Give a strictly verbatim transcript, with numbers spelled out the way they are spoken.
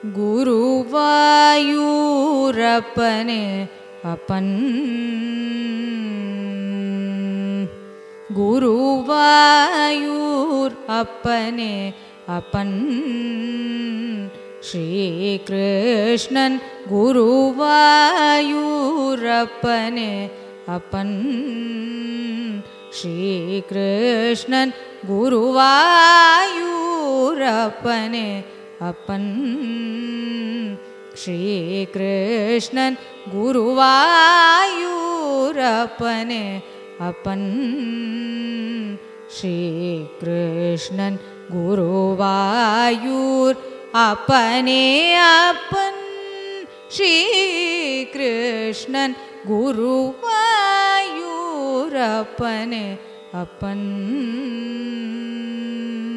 குருவாயூரப்பனே அப்பன் குருவாயூர் அப்பனே அப்பன் ஸ்ரீ கிருஷ்ணன் குருவாயூரப்பனே அப்பன் ஸ்ரீ கிருஷ்ணன் குருவாயூரப்பனே அப்பன் ஸ்ரீ கிருஷ்ணன் குருவாயூரப்பனே அப்பன் ஸ்ரீ கிருஷ்ணன் குருவாயூர் அப்பனே அப்பன் ஸ்ரீ கிருஷ்ணன் குருவாயூரப்பனே அப்பன்.